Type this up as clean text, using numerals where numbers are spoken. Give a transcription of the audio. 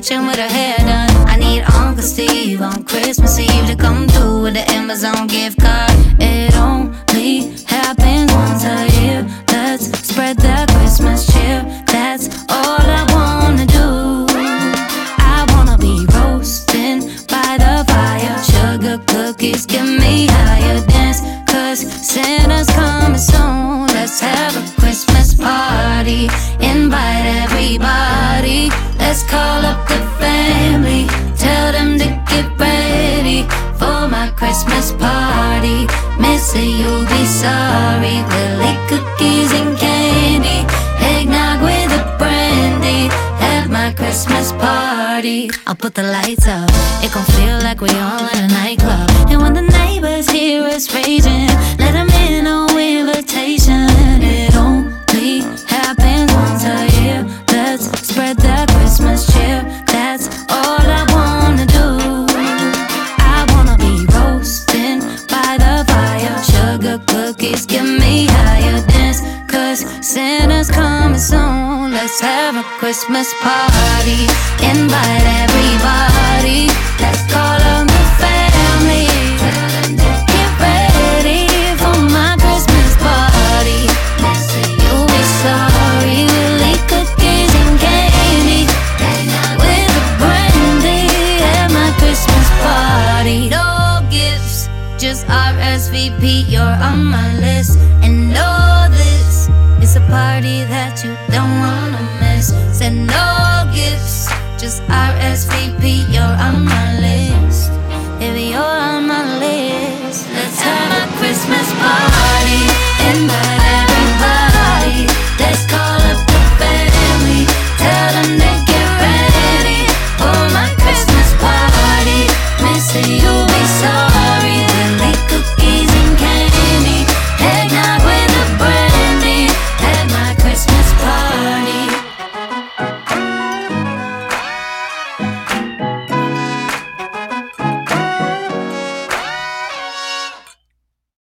kitchen with her hair done. I need Uncle Steve on Christmas Eve to come through with the Amazon gift card. It only happens once a year. Let's spread that Christmas cheer. That's all I wanna do. I wanna be roasting by the fire. Sugar cookies get me higher. Dance, cause Santa's coming soon. Let's have a Christmas party. Invite everybody. Let's call up the family. Tell them to get ready for my Christmas party. Missy, you'll be sorry. We'll eat cookies and candy, eggnog with a brandy at my Christmas party. I'll put the lights up. It gon' feel like we all in a nightclub. And when the neighbors hear us raging, let them in, no invitation. It only happens once a year. Let's spread that Christmas cheer. That's all I wanna do. I wanna be roasting by the fire. Sugar cookies get me higher. Dance, cause Santa's coming soon. Let's have a Christmas party. Invite everybody. Let's call on the family. Get ready for my Christmas party. You'll be sorry. We'll eat cookies and candy with a brandy at my Christmas party. No gifts, just RSVP. You're on my list. And know this is a party that you don't wanna miss. Said no gifts, just RSVP. You're on my list.